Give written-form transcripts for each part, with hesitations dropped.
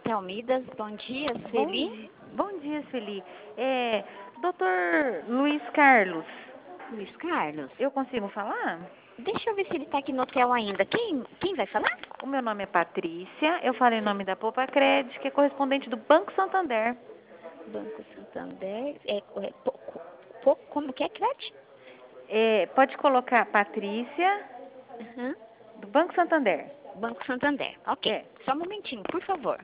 Telmidas, bom dia, Celi. Bom dia, Sueli. Doutor Luiz Carlos, Luiz Carlos. eu consigo falar? Deixa eu ver se ele está aqui no hotel ainda. Quem vai falar? O meu nome é Patrícia, eu falo em nome da Poupa Cred, que é correspondente do Banco Santander. Banco Santander. Como que é, Cred? Pode colocar Patrícia, Uhum. do Banco Santander. Banco Santander. Ok. Só um momentinho, por favor.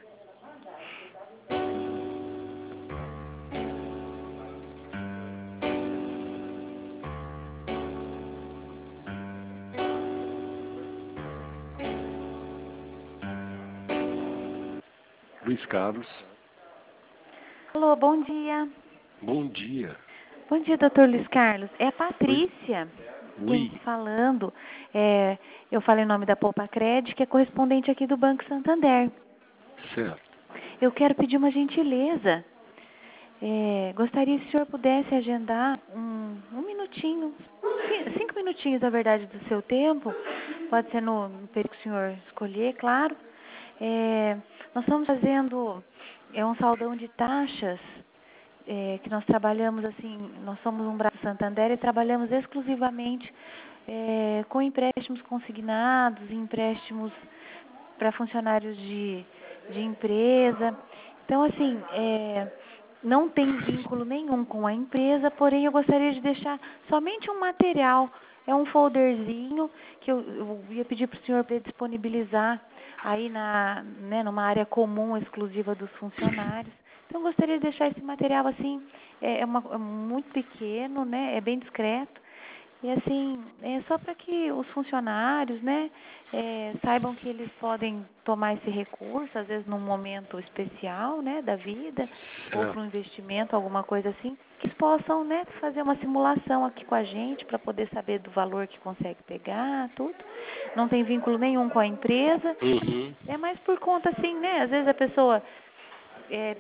Luiz Carlos, Alô, bom dia. bom dia. Bom dia, doutor Luiz Carlos. É a Patrícia quem Oi, está falando. Eu falo em nome da Poupa Cred, que é correspondente aqui do Banco Santander. certo. Eu quero pedir uma gentileza. Gostaria se o senhor pudesse agendar um minutinho, 5 minutinhos, na verdade, do seu tempo. Pode ser no período que o senhor escolher, claro. Nós estamos fazendo um saldão de taxas, que nós trabalhamos assim, nós somos um Braço Santander e trabalhamos exclusivamente com empréstimos consignados, empréstimos para funcionários de empresa. Então, assim, não tem vínculo nenhum com a empresa, porém eu gostaria de deixar somente um material, é um folderzinho que eu ia pedir para o senhor para disponibilizar aí numa área comum, exclusiva dos funcionários. Então, eu gostaria de deixar esse material assim, é muito pequeno, né, é bem discreto, e assim, é só para que os funcionários, né, saibam que eles podem tomar esse recurso, às vezes num momento especial, né, da vida, ou para Certo. um investimento, alguma coisa assim, que eles possam, né, fazer uma simulação aqui com a gente para poder saber do valor que consegue pegar, tudo. Não tem vínculo nenhum com a empresa, Uhum. é mais por conta assim, né, às vezes a pessoa é,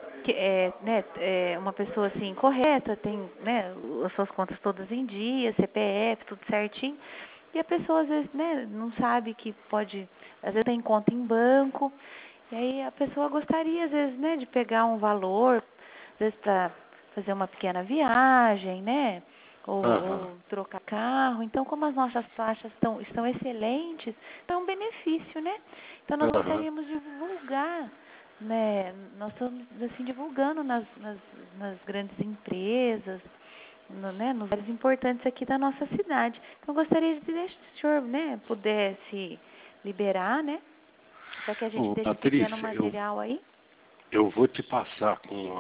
uma pessoa assim correta, tem, né, as suas contas todas em dia, CPF, tudo certinho, e a pessoa às vezes, né, não sabe que pode, às vezes tem conta em banco, e aí a pessoa gostaria às vezes, né, de pegar um valor, às vezes para fazer uma pequena viagem, né, Aham. ou trocar carro. Então, como as nossas taxas estão excelentes, então é um benefício, né? Então, nós Aham. gostaríamos de divulgar, né? Nós estamos assim divulgando nas grandes empresas, né? Nos lugares importantes aqui da nossa cidade. Então, eu gostaria de deixar, se o senhor, né, pudesse liberar, né? Para que a gente Ô, deixe esse pequeno Patrícia, material aí. eu vou te passar com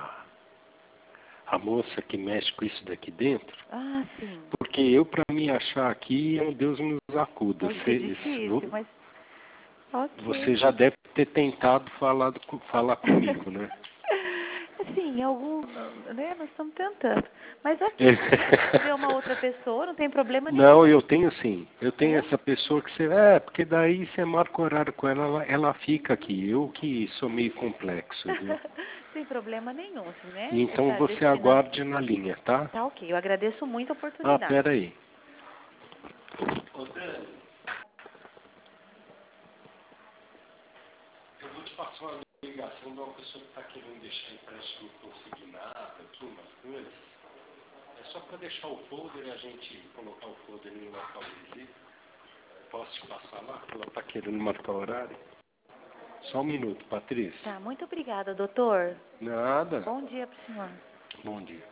a moça que mexe com isso daqui dentro, Ah, sim. porque eu, para me achar aqui, é um Deus nos acuda. Vai ser difícil, mas ok. Você já deve ter tentado falar comigo, né? Sim, né, nós estamos tentando. Mas ok, se você tiver uma outra pessoa, não tem problema Não, nenhum. eu tenho sim. Eu tenho É? essa pessoa que você. Porque daí você marca o horário com ela, ela fica aqui. Eu que sou meio complexo, viu? Sem problema nenhum, né? Você Então está você destinando. aguarde na linha, tá? Tá ok, eu agradeço muito a Ah, oportunidade. pera aí. Ô, Dani, eu vou te passar uma ligação de uma pessoa que está querendo deixar empréstimo consignado aqui, umas coisas. É só para deixar o folder e a gente colocar o folder em local visível. Posso te passar lá? Ela está querendo marcar o horário. Só um minuto, Patrícia. Tá, muito obrigada, doutor. Nada. Bom dia para o senhor. Bom dia.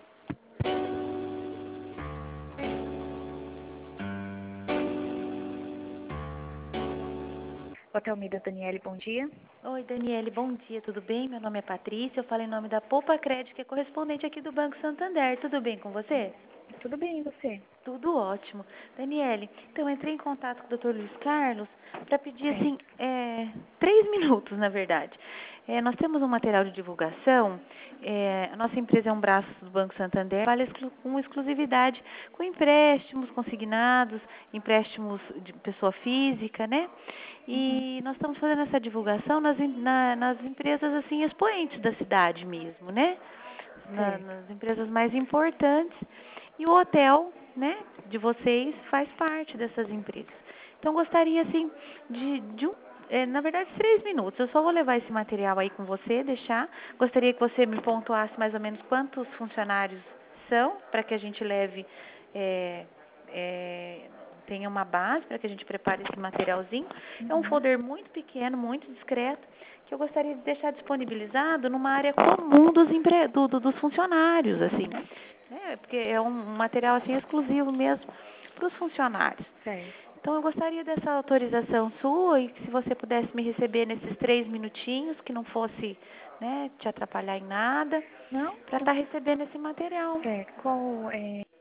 Hotel Mida Daniele, bom dia. Oi, Daniele, bom dia, tudo bem? Meu nome é Patrícia, eu falo em nome da Poupa Cred, que é correspondente aqui do Banco Santander. Tudo bem com você? Tudo bem, e você? Tudo ótimo. Daniele, então eu entrei em contato com o Dr. Luiz Carlos para pedir, assim, Certo. 3 minutos, na verdade. Nós temos um material de divulgação, a nossa empresa é um braço do Banco Santander, trabalha com exclusividade com empréstimos consignados, empréstimos de pessoa física, né? Uhum. E nós estamos fazendo essa divulgação nas empresas, assim, expoentes da cidade mesmo, né? Certo. Nas empresas mais importantes. E o hotel, né, de vocês faz parte dessas empresas. Então, gostaria, assim, de Na verdade, 3 minutos. Eu só vou levar esse material aí com você, deixar. Gostaria que você me pontuasse mais ou menos quantos funcionários são, para que a gente leve, é, é, tenha uma base, para que a gente prepare esse materialzinho. É um folder muito pequeno, muito discreto, que eu gostaria de deixar disponibilizado numa área comum dos funcionários, assim. Porque é um material assim exclusivo mesmo para os funcionários. Certo. Então, eu gostaria dessa autorização sua e que se você pudesse me receber nesses 3 minutinhos, que não fosse, né, te atrapalhar em nada, Não? para estar recebendo esse material. Certo. Qual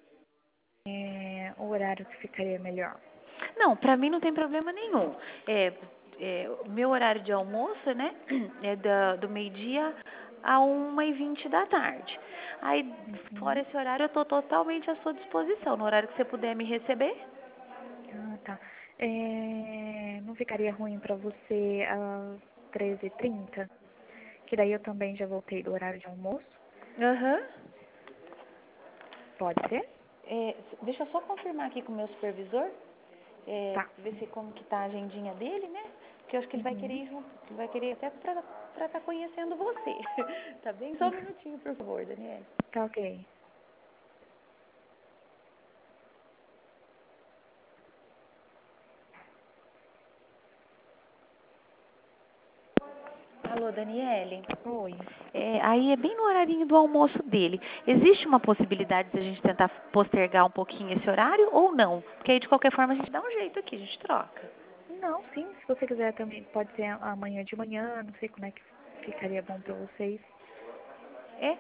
é o horário que ficaria melhor? Não, para mim não tem problema nenhum. O meu horário de almoço, né, é do meio-dia a 1h20 da tarde. Aí, fora esse horário, eu estou totalmente à sua disposição. No horário que você puder me receber. Ah, tá. Não ficaria ruim para você às 13h30? Que daí eu também já voltei do horário de almoço. Aham. Pode ser? Deixa eu só confirmar aqui com o meu supervisor, Tá. ver se como que tá a agendinha dele, né? Porque eu acho que ele vai querer ir junto, ele vai querer até para estar conhecendo você. Tá bem? Só um minutinho, por favor, Daniela. Tá ok. Alô, Daniele? Oi. Aí é bem no horarinho do almoço dele. Existe uma possibilidade de a gente tentar postergar um pouquinho esse horário ou não? Porque aí, de qualquer forma, a gente dá um jeito aqui, a gente troca. Não, sim, se você quiser também, pode ser amanhã de manhã, não sei como é que ficaria bom para vocês. É?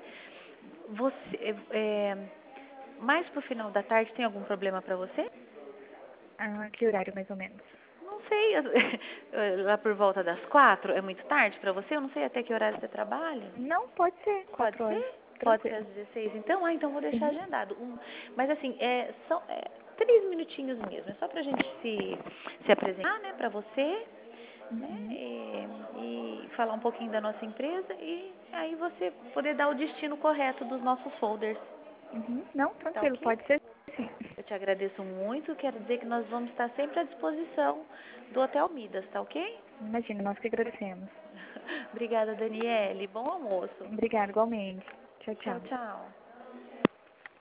Mais pro final da tarde tem algum problema para você? Ah, que horário mais ou menos? Não sei, lá por volta das 4, é muito tarde para você? Eu não sei até que horário você trabalha. Não, pode ser, Pode 4 horas. ser? Pode ser Tranquilo. às 16, então? Então vou deixar Uhum. agendado. Mas assim, são 3 minutinhos mesmo. É só pra gente se apresentar, né, pra você, né, Uhum. e falar um pouquinho da nossa empresa e aí você poder dar o destino correto dos nossos folders. Uhum. Não, Tá tranquilo, ok? pode ser sim. Eu te agradeço muito. Quero dizer que nós vamos estar sempre à disposição do Hotel Midas, tá ok? Imagina, nós que agradecemos. Obrigada, Daniele. Bom almoço. Obrigada, igualmente. Tchau, Tchau, tchau. tchau.